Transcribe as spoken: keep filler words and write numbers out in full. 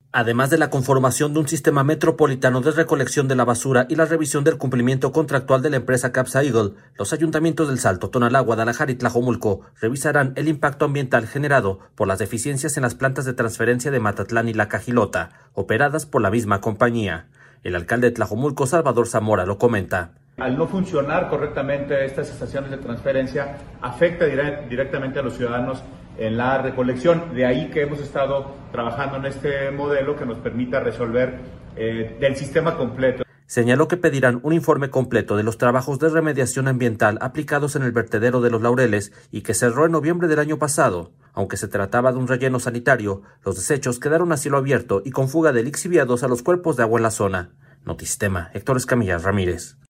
Además de la conformación de un sistema metropolitano de recolección de la basura y la revisión del cumplimiento contractual de la empresa Capsa Eagle, los ayuntamientos del Salto, Tonalá, Guadalajara y Tlajomulco revisarán el impacto ambiental generado por las deficiencias en las plantas de transferencia de Matatlán y La Cajilota, operadas por la misma compañía. El alcalde de Tlajomulco, Salvador Zamora, lo comenta. Al no funcionar correctamente estas estaciones de transferencia, afecta dire- directamente a los ciudadanos en la recolección. De ahí que hemos estado trabajando en este modelo que nos permita resolver eh, del sistema completo. Señaló que pedirán un informe completo de los trabajos de remediación ambiental aplicados en el vertedero de Los Laureles y que cerró en noviembre del año pasado. Aunque se trataba de un relleno sanitario, los desechos quedaron a cielo abierto y con fuga de lixiviados a los cuerpos de agua en la zona. Notisistema, Héctor Escamilla Ramírez.